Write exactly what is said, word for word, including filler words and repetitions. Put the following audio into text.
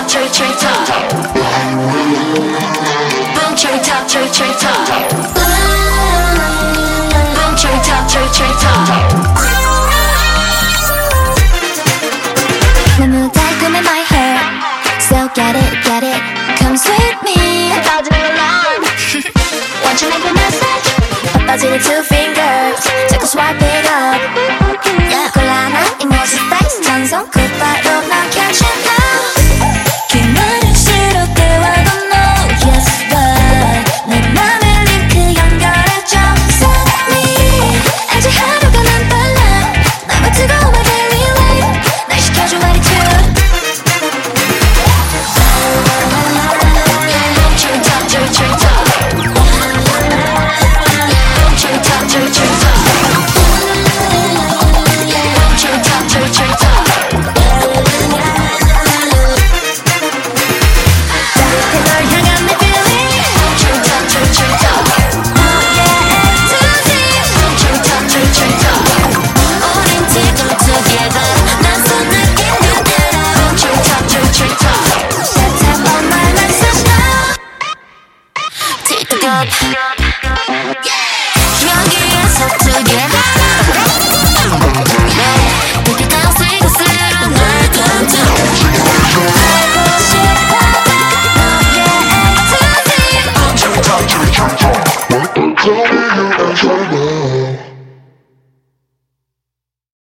top, cherry cherry top. Boom cherry top, cherry cherry top. Boom cherry top, cherry cherry top. 너무 달콤해 my hair. So get it, get it. Come sweet me. Want you make a message? 빠지는 two fingers. 자꾸 swipe it up. Yeah. 곤란한 이모지 face. 전송 곧바로 나 catch it now. 그 말은 싫어 대화 don't know. Yes but 내 맘에 링크 연결해줘. Send me. 아직 하루가 난 빨라. 너무 뜨거워 my daily life. 날 시켜줘 attitude. Boom cherry top, cherry cherry top. Boom cherry top, cherry cherry top. Boom cherry top, cherry cherry top. 따뜻해 널 향한 내 feeling. Boom cherry top, cherry cherry top. Oh yeah 에투지. Boom cherry top, cherry cherry top. 우린 지금 together. 낯선 느낌 그대로. Boom cherry top, cherry cherry top. Let's have all my message now. Take the cup. 여기에서 together. 그게 다 스위스로 널 던져.